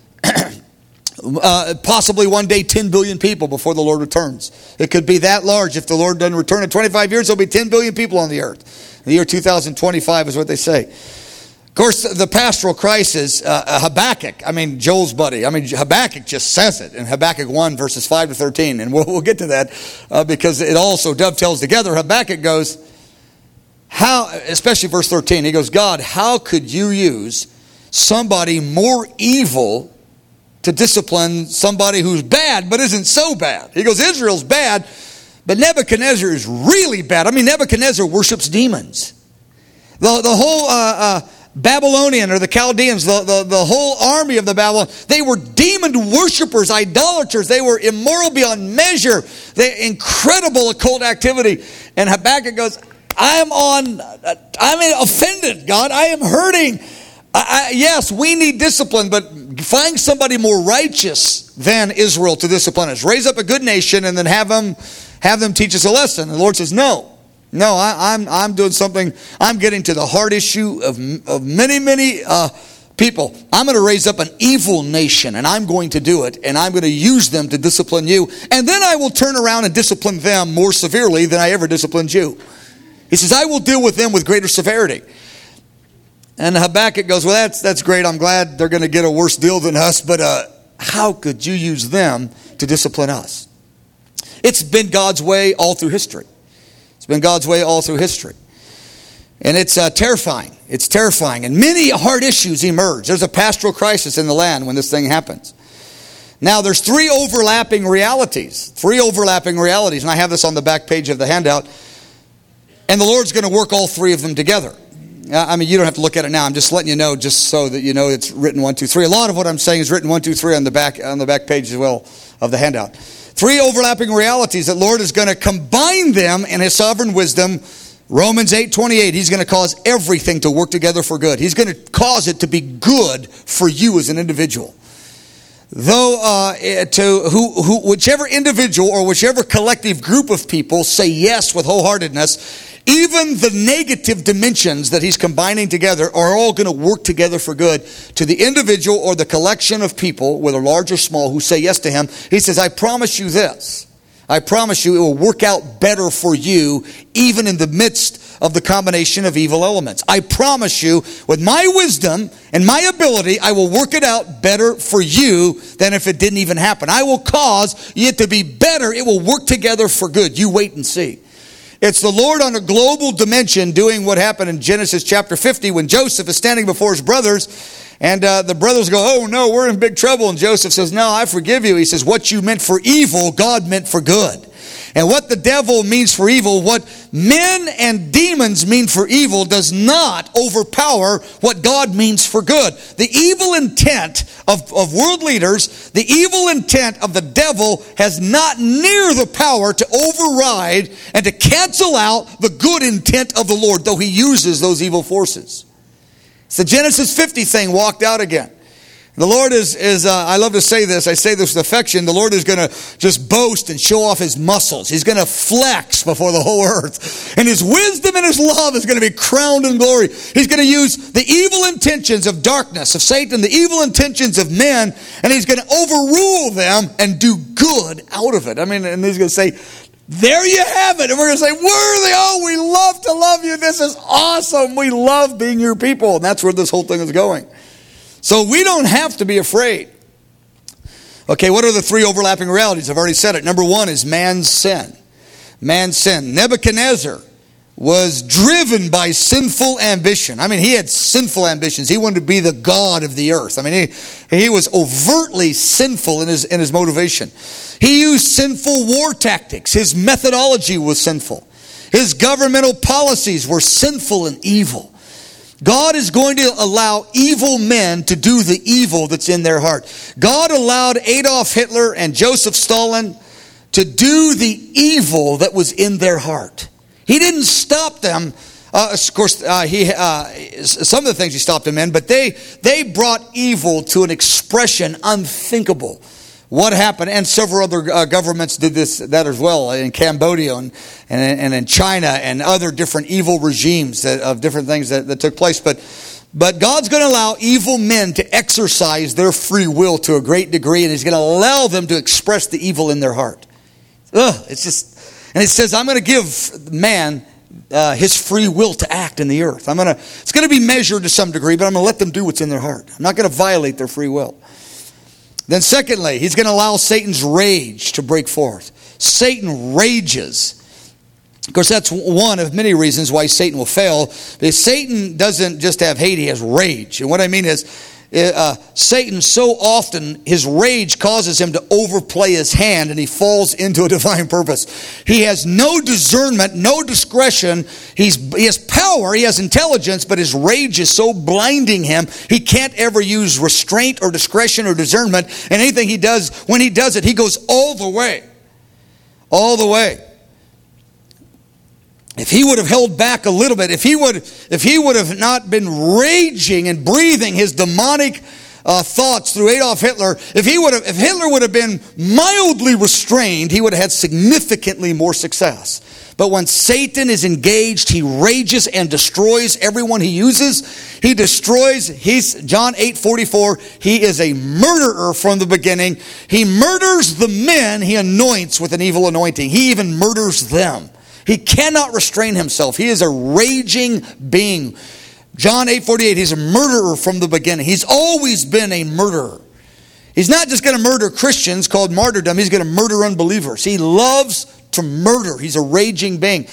uh, possibly one day ten billion people before the Lord returns. It could be that large. If the Lord doesn't return in twenty-five years, there'll be ten billion people on the earth. The year two thousand twenty-five is what they say. Of course, the pastoral crisis, uh, Habakkuk, I mean, Joel's buddy, I mean, Habakkuk just says it in Habakkuk one, verses five to thirteen. And we'll, we'll get to that uh, because it also dovetails together. Habakkuk goes, how, especially verse thirteen, he goes, God, how could you use somebody more evil to discipline somebody who's bad but isn't so bad? He goes, Israel's bad, but Nebuchadnezzar is really bad. I mean, Nebuchadnezzar worships demons. The, the whole uh, uh, Babylonian or the Chaldeans, the, the, the whole army of the Babylon, they were demon worshipers, idolaters. They were immoral beyond measure. They incredible occult activity. And Habakkuk goes, I am on, I'm offended, God. I am hurting. I, I, yes, we need discipline, but find somebody more righteous than Israel to discipline us. Raise up a good nation and then have them, have them teach us a lesson. And the Lord says, no. No, I, I'm I'm doing something. I'm getting to the heart issue of, of many, many uh, people. I'm going to raise up an evil nation, and I'm going to do it, and I'm going to use them to discipline you. And then I will turn around and discipline them more severely than I ever disciplined you. He says, I will deal with them with greater severity. And Habakkuk goes, well, that's that's great. I'm glad they're going to get a worse deal than us, but uh, how could you use them to discipline us? It's been God's way all through history. It's been God's way all through history. And it's uh, terrifying. It's terrifying. And many hard issues emerge. There's a pastoral crisis in the land when this thing happens. Now, there's three overlapping realities. Three overlapping realities. And I have this on the back page of the handout. And the Lord's going to work all three of them together. I mean, you don't have to look at it now. I'm just letting you know, just so that you know it's written one, two, three. A lot of what I'm saying is written one, two, three on the back on the back page as well of the handout. Three overlapping realities that Lord is going to combine them in His sovereign wisdom. Romans eight twenty-eight, He's going to cause everything to work together for good. He's going to cause it to be good for you as an individual. Though uh, to who, who, whichever individual or whichever collective group of people say yes with wholeheartedness, even the negative dimensions that He's combining together are all going to work together for good to the individual or the collection of people, whether large or small, who say yes to Him. He says, I promise you this. I promise you it will work out better for you even in the midst of the combination of evil elements. I promise you, with my wisdom and my ability, I will work it out better for you than if it didn't even happen. I will cause it to be better. It will work together for good. You wait and see. It's the Lord on a global dimension doing what happened in Genesis chapter fifty when Joseph is standing before his brothers. And uh, the brothers go, oh no, we're in big trouble. And Joseph says, no, I forgive you. He says, what you meant for evil, God meant for good. And what the devil means for evil, what men and demons mean for evil, does not overpower what God means for good. The evil intent of, of world leaders, the evil intent of the devil has not near the power to override and to cancel out the good intent of the Lord, though He uses those evil forces. It's the Genesis fifty thing walked out again. The Lord is, is uh, I love to say this, I say this with affection, the Lord is going to just boast and show off His muscles. He's going to flex before the whole earth. And His wisdom and His love is going to be crowned in glory. He's going to use the evil intentions of darkness, of Satan, the evil intentions of men, and He's going to overrule them and do good out of it. I mean, and He's going to say, there you have it. And we're going to say, worthy, oh, we love to love you. This is awesome. We love being your people. And that's where this whole thing is going. So we don't have to be afraid. Okay, what are the three overlapping realities? I've already said it. Number one is man's sin. Man's sin. Nebuchadnezzar was driven by sinful ambition. I mean, he had sinful ambitions. He wanted to be the god of the earth. I mean, he, he was overtly sinful in his, in his motivation. He used sinful war tactics. His methodology was sinful. His governmental policies were sinful and evil. God is going to allow evil men to do the evil that's in their heart. God allowed Adolf Hitler and Joseph Stalin to do the evil that was in their heart. He didn't stop them. Uh, of course, uh, he uh, some of the things he stopped them in, but they they brought evil to an expression unthinkable. What happened? And several other uh, governments did this that as well in Cambodia and, and, and in China and other different evil regimes that, of different things that, that took place. But but God's going to allow evil men to exercise their free will to a great degree, and He's going to allow them to express the evil in their heart. Ugh, it's just, and it says, I'm going to give man uh, his free will to act in the earth. I'm going to. It's going to be measured to some degree, but I'm going to let them do what's in their heart. I'm not going to violate their free will. Then secondly, He's going to allow Satan's rage to break forth. Satan rages. Of course, that's one of many reasons why Satan will fail. Because Satan doesn't just have hate, he has rage. And what I mean is, uh, Satan so often, his rage causes him to overplay his hand and he falls into a divine purpose. He has no discernment, no discretion. He's, he has power, he has intelligence, but his rage is so blinding him, he can't ever use restraint or discretion or discernment. And anything he does, when he does it, he goes all the way. All the way. If he would have held back a little bit, if he would, if he would have not been raging and breathing his demonic uh, thoughts through Adolf Hitler, if he would have, if Hitler would have been mildly restrained, he would have had significantly more success. But when Satan is engaged, he rages and destroys everyone he uses. He destroys. He's John eight forty-four. He is a murderer from the beginning. He murders the men he anoints with an evil anointing. He even murders them. He cannot restrain himself. He is a raging being. John eight forty-eight, he's a murderer from the beginning. He's always been a murderer. He's not just going to murder Christians, called martyrdom. He's going to murder unbelievers. He loves to murder. He's a raging being.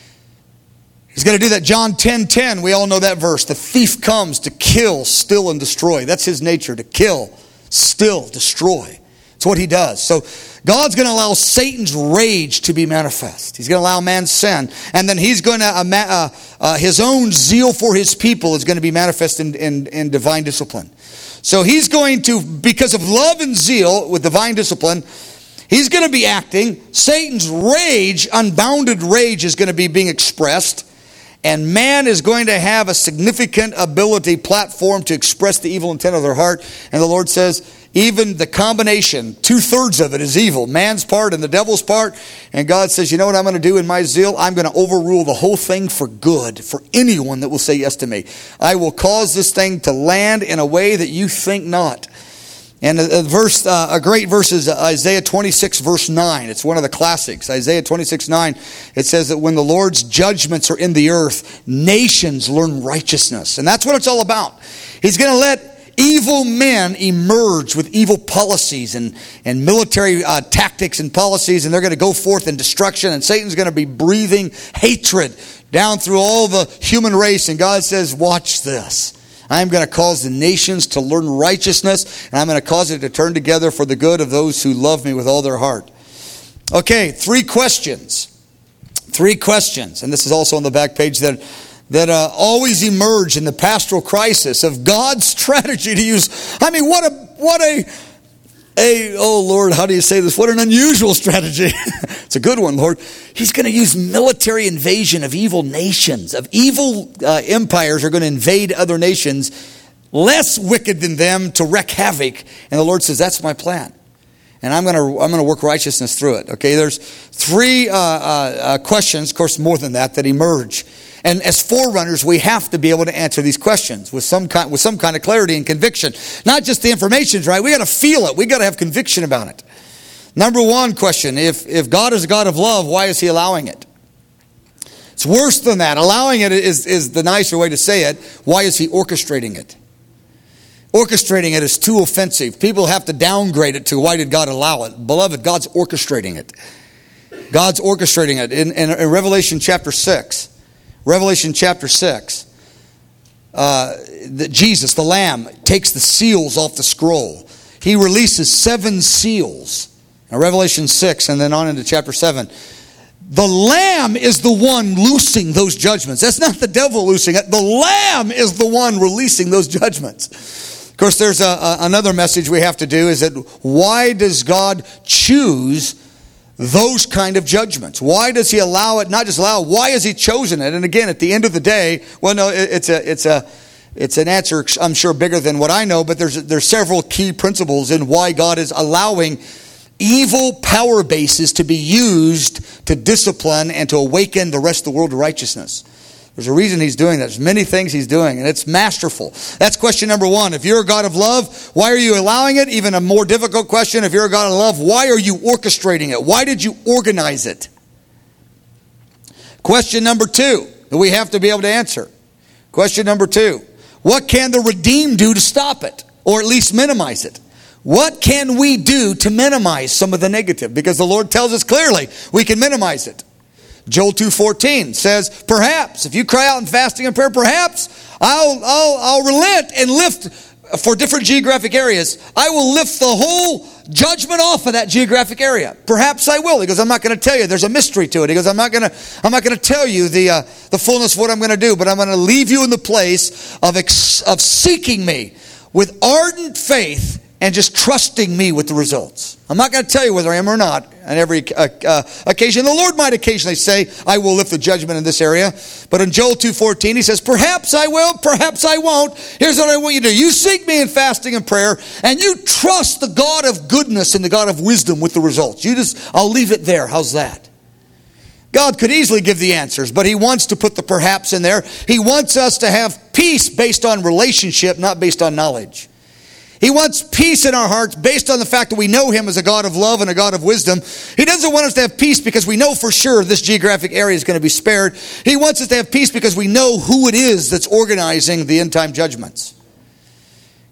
He's going to do that. John ten ten, we all know that verse. The thief comes to kill, steal, and destroy. That's his nature, to kill, steal, destroy. It's what he does. So God's going to allow Satan's rage to be manifest. He's going to allow man's sin. And then he's going to, uh, uh, uh, his own zeal for his people is going to be manifest in, in, in divine discipline. So he's going to, because of love and zeal with divine discipline, he's going to be acting. Satan's rage, unbounded rage, is going to be being expressed. And man is going to have a significant ability, platform to express the evil intent of their heart. And the Lord says, even the combination, two-thirds of it is evil. Man's part and the devil's part. And God says, you know what I'm going to do in my zeal? I'm going to overrule the whole thing for good, for anyone that will say yes to me. I will cause this thing to land in a way that you think not. And a, verse, uh, a great verse is Isaiah twenty-six, verse nine. It's one of the classics. Isaiah twenty-six, nine. It says that when the Lord's judgments are in the earth, nations learn righteousness. And that's what it's all about. He's going to let evil men emerge with evil policies and, and military uh, tactics and policies, and they're going to go forth in destruction, and Satan's going to be breathing hatred down through all the human race. And God says, watch this. I'm going to cause the nations to learn righteousness, and I'm going to cause it to turn together for the good of those who love me with all their heart. Okay, three questions. Three questions, and this is also on the back page, that that uh, always emerge in the pastoral crisis of God's strategy to use. I mean, what a, what a, a, oh Lord, how do you say this? What an unusual strategy. It's a good one, Lord. He's going to use military invasion of evil nations, of evil uh, empires are going to invade other nations, less wicked than them, to wreak havoc. And the Lord says, that's my plan. And I'm going to I'm going to work righteousness through it. Okay, there's three uh, uh, uh, questions, of course more than that, that emerge. And as forerunners, we have to be able to answer these questions with some kind, with some kind of clarity and conviction. Not just the information's right. We got to feel it. We got to have conviction about it. Number one question, if, if God is a God of love, why is he allowing it? It's worse than that. Allowing it is, is the nicer way to say it. Why is he orchestrating it? Orchestrating it is too offensive. People have to downgrade it to why did God allow it? Beloved, God's orchestrating it. God's orchestrating it. In, in, in Revelation chapter six, Revelation chapter six, uh, the, Jesus, the Lamb, takes the seals off the scroll. He releases seven seals. Now, Revelation six and then on into chapter seven. The Lamb is the one loosing those judgments. That's not the devil loosing it. The Lamb is the one releasing those judgments. Of course, there's a, a, another message we have to do, is that why does God choose those kind of judgments? Why does he allow it? Not just allow it, why has he chosen it? And again, at the end of the day, well, no, it, it's a, it's a, it's an answer, I'm sure, bigger than what I know, but there's, there's several key principles in why God is allowing evil power bases to be used to discipline and to awaken the rest of the world to righteousness. There's a reason he's doing that. There's many things he's doing, and it's masterful. That's question number one. If you're a God of love, why are you allowing it? Even a more difficult question, if you're a God of love, why are you orchestrating it? Why did you organize it? Question number two that we have to be able to answer. Question number two. What can the redeemed do to stop it, or at least minimize it? What can we do to minimize some of the negative? Because the Lord tells us clearly we can minimize it. Joel two fourteen says, perhaps, if you cry out in fasting and prayer, perhaps I'll, I'll, I'll relent and lift, for different geographic areas, I will lift the whole judgment off of that geographic area. Perhaps I will. He goes, I'm not going to tell you. There's a mystery to it. He goes, I'm not going to, I'm not going to tell you the, uh, the fullness of what I'm going to do, but I'm going to leave you in the place of, ex- of seeking me with ardent faith and just trusting me with the results. I'm not going to tell you whether I am or not on every uh, uh, occasion. The Lord might occasionally say, I will lift the judgment in this area. But in Joel two fourteen, he says, perhaps I will, perhaps I won't. Here's what I want you to do. You seek me in fasting and prayer, and you trust the God of goodness and the God of wisdom with the results. You just, I'll leave it there. How's that? God could easily give the answers, but he wants to put the perhaps in there. He wants us to have peace based on relationship, not based on knowledge. He wants peace in our hearts based on the fact that we know him as a God of love and a God of wisdom. He doesn't want us to have peace because we know for sure this geographic area is going to be spared. He wants us to have peace because we know who it is that's organizing the end time judgments.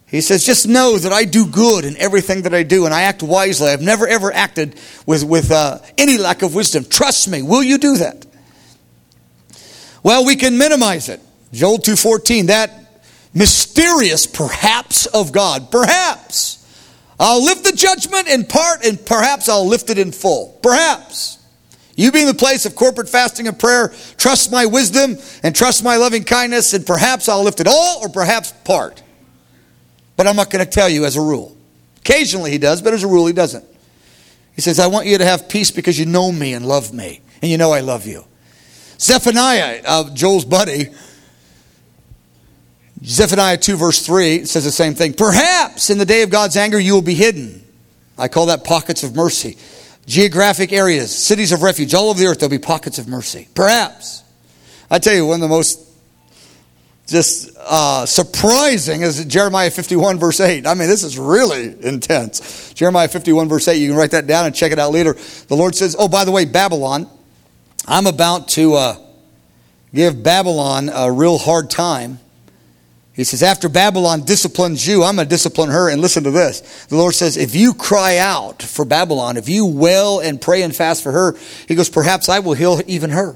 He says, just know that I do good in everything that I do, and I act wisely. I've never, ever acted with, with uh, any lack of wisdom. Trust me. Will you do that? Well, we can minimize it. Joel two fourteen, that mysterious perhaps of God. Perhaps. I'll lift the judgment in part, and perhaps I'll lift it in full. Perhaps. You being the place of corporate fasting and prayer, trust my wisdom and trust my loving kindness, and perhaps I'll lift it all or perhaps part. But I'm not going to tell you as a rule. Occasionally he does, but as a rule he doesn't. He says, I want you to have peace because you know me and love me, and you know I love you. Zephaniah, uh, Joel's buddy, Zephaniah two verse three says the same thing. Perhaps in the day of God's anger you will be hidden. I call that pockets of mercy. Geographic areas, cities of refuge, all over the earth, there'll be pockets of mercy. Perhaps. I tell you, one of the most just uh, surprising is Jeremiah fifty-one verse eight. I mean, this is really intense. Jeremiah fifty-one verse eight, you can write that down and check it out later. The Lord says, oh, by the way, Babylon, I'm about to uh, give Babylon a real hard time. He says, after Babylon disciplines you, I'm going to discipline her. And listen to this. The Lord says, if you cry out for Babylon, if you wail and pray and fast for her, he goes, perhaps I will heal even her.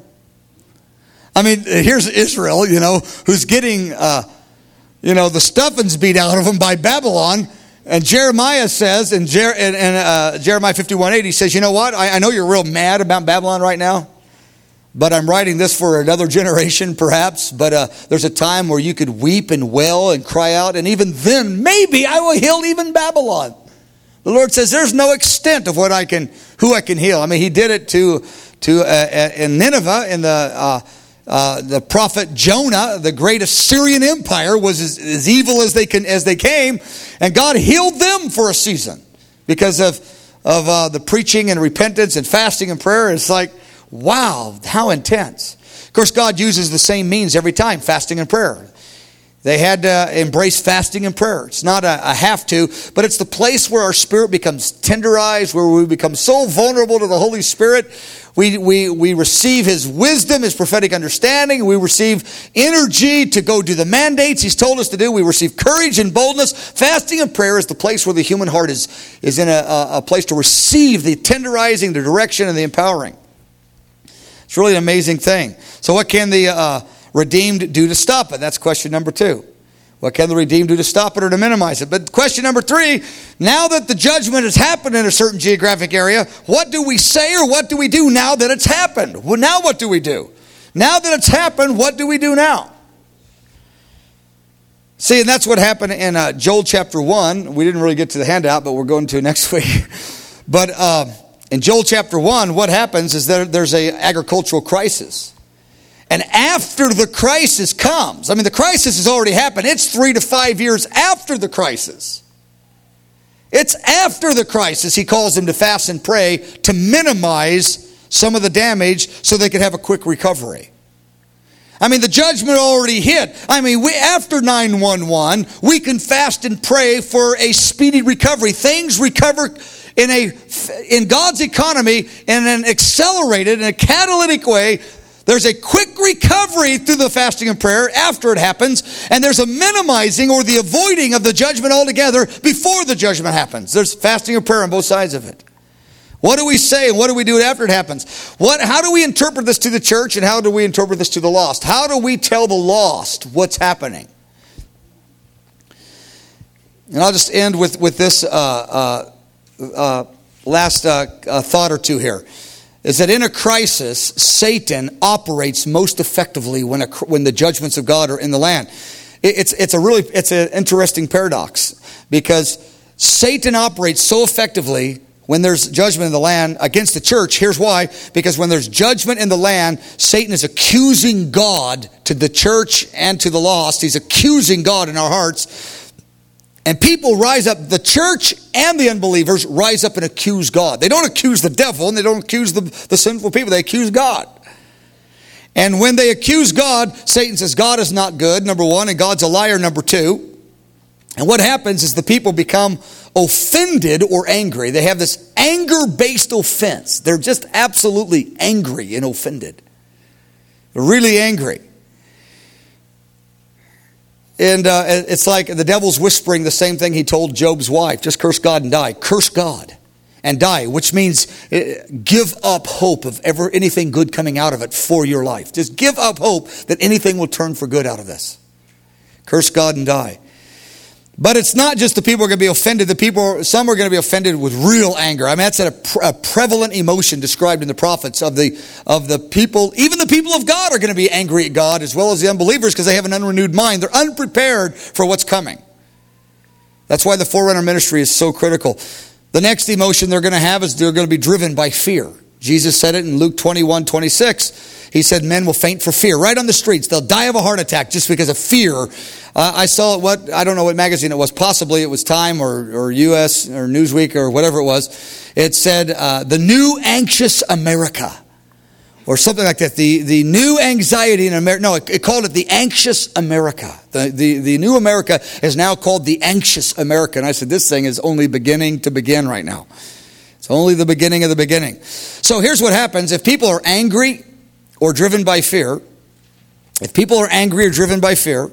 I mean, here's Israel, you know, who's getting, uh, you know, the stuffings beat out of them by Babylon. And Jeremiah says, in, Jer- in, in uh, Jeremiah fifty-one eight, he says, you know what? I, I know you're real mad about Babylon right now, but I'm writing this for another generation, perhaps. But uh, there's a time where you could weep and wail and cry out, and even then, maybe I will heal even Babylon. The Lord says, there's no extent of what I can, who I can heal. I mean, He did it to to uh, in Nineveh in the. Uh, Uh, the prophet Jonah, the great Assyrian empire, was as, as evil as they can as they came, and God healed them for a season because of of uh, the preaching and repentance and fasting and prayer. It's like, wow, how intense! Of course, God uses the same means every time: fasting and prayer. They had to embrace fasting and prayer. It's not a, a have to, but it's the place where our spirit becomes tenderized, where we become so vulnerable to the Holy Spirit. We, we, we receive His wisdom, His prophetic understanding. We receive energy to go do the mandates He's told us to do. We receive courage and boldness. Fasting and prayer is the place where the human heart is, is in a, a place to receive the tenderizing, the direction, and the empowering. It's really an amazing thing. So what can the uh, redeemed do to stop it? That's question number two. What can the redeemed do to stop it or to minimize it? But question number three, now that the judgment has happened in a certain geographic area, what do we say or what do we do now that it's happened? Well, now what do we do? Now that it's happened, what do we do now? See, and that's what happened in uh, Joel chapter one. We didn't really get to the handout, but we're going to next week. But uh, in Joel chapter one, what happens is that there's an agricultural crisis. And after the crisis comes, I mean, the crisis has already happened. It's three to five years after the crisis. It's after the crisis he calls them to fast and pray to minimize some of the damage so they could have a quick recovery. I mean, the judgment already hit. I mean, we, after nine one one, we can fast and pray for a speedy recovery. Things recover in a in God's economy in an accelerated, in a catalytic way. There's a quick recovery through the fasting and prayer after it happens, and there's a minimizing or the avoiding of the judgment altogether before the judgment happens. There's fasting and prayer on both sides of it. What do we say and what do we do after it happens? What? How do we interpret this to the church and how do we interpret this to the lost? How do we tell the lost what's happening? And I'll just end with, with this uh, uh, uh, last uh, uh, thought or two here. Is that in a crisis, Satan operates most effectively when a, when the judgments of God are in the land. It, it's it's a really it's an interesting paradox because Satan operates so effectively when there's judgment in the land against the church. Here's why: because when there's judgment in the land, Satan is accusing God to the church and to the lost. He's accusing God in our hearts. And people rise up, the church and the unbelievers rise up and accuse God. They don't accuse the devil and they don't accuse the, the sinful people. They accuse God. And when they accuse God, Satan says God is not good, number one, and God's a liar, number two. And what happens is the people become offended or angry. They have this anger-based offense. They're just absolutely angry and offended. They're really angry. And uh, it's like the devil's whispering the same thing he told Job's wife. Just curse God and die. Curse God and die, which means uh, give up hope of ever anything good coming out of it for your life. Just give up hope that anything will turn for good out of this. Curse God and die. But it's not just the people who are going to be offended. The people, some are going to be offended with real anger. I mean, that's a, pre- a prevalent emotion described in the prophets of the of the people. Even the people of God are going to be angry at God as well as the unbelievers because they have an unrenewed mind. They're unprepared for what's coming. That's why the forerunner ministry is so critical. The next emotion they're going to have is they're going to be driven by fear. Jesus said it in Luke twenty-one twenty-six. He said men will faint for fear. Right on the streets. They'll die of a heart attack just because of fear. Uh, I saw what, I don't know what magazine it was. Possibly it was Time or, or U S or Newsweek or whatever it was. It said, uh, the new anxious America. Or something like that. The, the new anxiety in America. No, it, it called it the anxious America. The, the, the new America is now called the anxious America. And I said, this thing is only beginning to begin right now. It's only the beginning of the beginning. So here's what happens. If people are angry or driven by fear, if people are angry or driven by fear,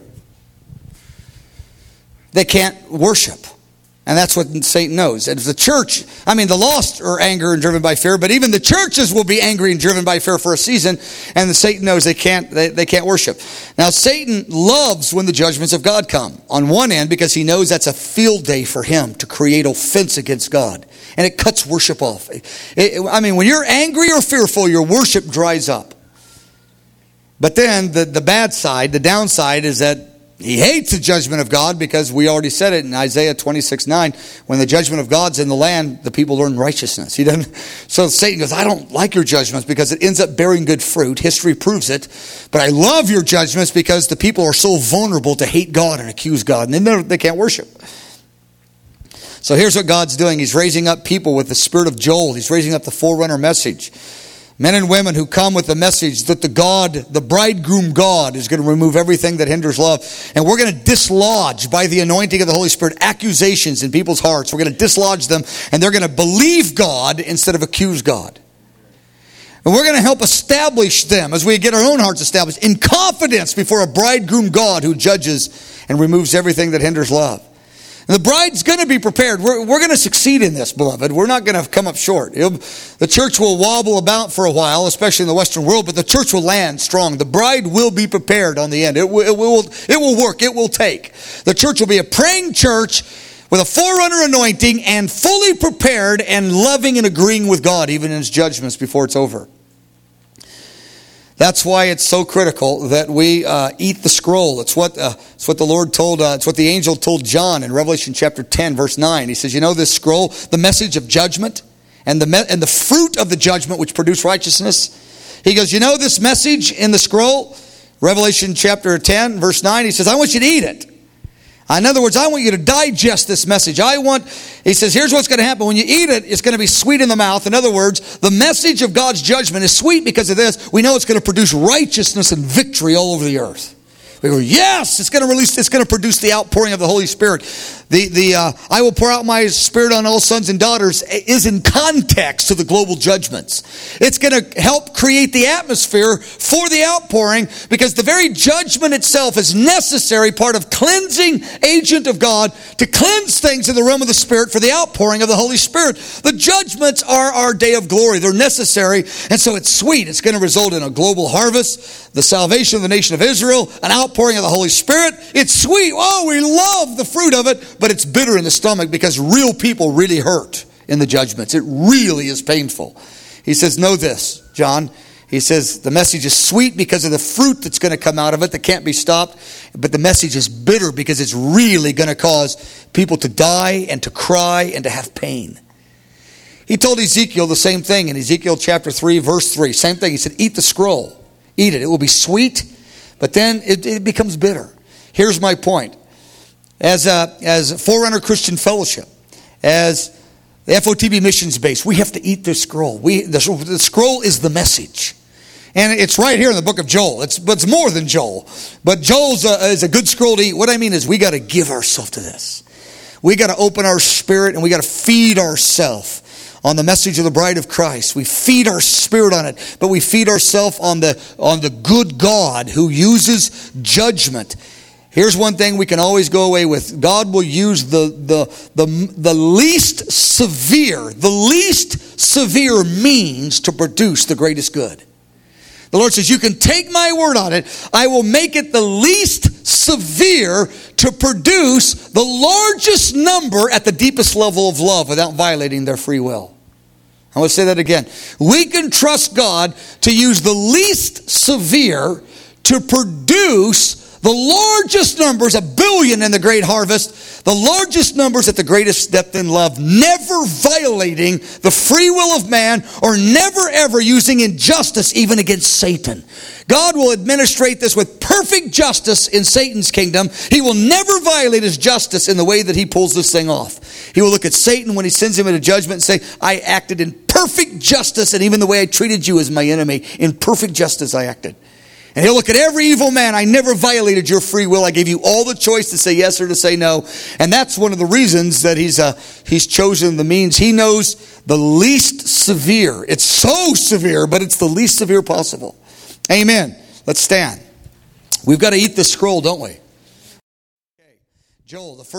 they can't worship. And that's what Satan knows. And if the church, I mean, the lost are angry and driven by fear, but even the churches will be angry and driven by fear for a season, and the Satan knows they can't, they, they can't worship. Now, Satan loves when the judgments of God come. On one end, because he knows that's a field day for him to create offense against God. And it cuts worship off. It, it, I mean, when you're angry or fearful, your worship dries up. But then the, the bad side, the downside is that he hates the judgment of God because we already said it in Isaiah twenty-six nine. When the judgment of God's in the land, the people learn righteousness. He doesn't. So Satan goes, I don't like your judgments because it ends up bearing good fruit. History proves it. But I love your judgments because the people are so vulnerable to hate God and accuse God. And then they can't worship. So here's what God's doing. He's raising up people with the spirit of Joel. He's raising up the forerunner message. Men and women who come with the message that the God, the bridegroom God, is going to remove everything that hinders love. And we're going to dislodge, by the anointing of the Holy Spirit, accusations in people's hearts. We're going to dislodge them, and they're going to believe God instead of accuse God. And we're going to help establish them as we get our own hearts established in confidence before a bridegroom God who judges and removes everything that hinders love. And the bride's going to be prepared. We're, we're going to succeed in this, beloved. We're not going to come up short. It'll, the church will wobble about for a while, especially in the Western world, but the church will land strong. The bride will be prepared on the end. It will, it will, it will work. It will take. The church will be a praying church with a forerunner anointing and fully prepared and loving and agreeing with God, even in his judgments before it's over. That's why it's so critical that we uh, eat the scroll. It's what uh, it's what the Lord told. Uh, it's what the angel told John in Revelation chapter ten, verse nine. He says, "You know this scroll, the message of judgment, and the me- and the fruit of the judgment which produce righteousness." He goes, "You know this message in the scroll, Revelation chapter ten, verse nine." He says, "I want you to eat it." In other words, I want you to digest this message. I want, he says, here's what's going to happen. When you eat it, it's going to be sweet in the mouth. In other words, the message of God's judgment is sweet because of this. We know it's going to produce righteousness and victory all over the earth. We go, yes, it's going to release, it's going to produce the outpouring of the Holy Spirit. The, the uh, I will pour out my Spirit on all sons and daughters is in context to the global judgments. It's going to help create the atmosphere for the outpouring because the very judgment itself is necessary part of cleansing agent of God to cleanse things in the realm of the Spirit for the outpouring of the Holy Spirit. The judgments are our day of glory. They're necessary, and so it's sweet. It's going to result in a global harvest, the salvation of the nation of Israel, an outpouring of the Holy Spirit. It's sweet. Oh, we love the fruit of it, but it's bitter in the stomach because real people really hurt in the judgments. It really is painful. He says, know this, John. He says, the message is sweet because of the fruit that's going to come out of it that can't be stopped, but the message is bitter because it's really going to cause people to die and to cry and to have pain. He told Ezekiel the same thing in Ezekiel chapter three, verse three. Same thing. He said, eat the scroll. Eat it. It will be sweet, but then it, it becomes bitter. Here's my point. As a, as Forerunner Christian Fellowship, as the F O T B missions base, we have to eat this scroll. We, the, the scroll is the message. And it's right here in the book of Joel. It's, but it's more than Joel. But Joel's a, is a good scroll to eat. What I mean is we got to give ourselves to this. We got to open our spirit and we got to feed ourselves on the message of the bride of Christ. We feed our spirit on it, but we feed ourselves on the on the good God who uses judgment Here's one thing we can always go away with. God will use the, the, the, the least severe, the least severe means to produce the greatest good. The Lord says, you can take my word on it. I will make it the least severe to produce the largest number at the deepest level of love without violating their free will. I want to say that again. We can trust God to use the least severe to produce the largest numbers, a billion in the great harvest, the largest numbers at the greatest depth in love, never violating the free will of man or never ever using injustice even against Satan. God will administrate this with perfect justice in Satan's kingdom. He will never violate his justice in the way that he pulls this thing off. He will look at Satan when he sends him into judgment and say, I acted in perfect justice, and even the way I treated you as my enemy, in perfect justice I acted. And he'll look at every evil man. I never violated your free will. I gave you all the choice to say yes or to say no. And that's one of the reasons that he's uh, he's chosen the means. He knows the least severe. It's so severe, but it's the least severe possible. Amen. Let's stand. We've got to eat this scroll, don't we? Okay. Joel, the first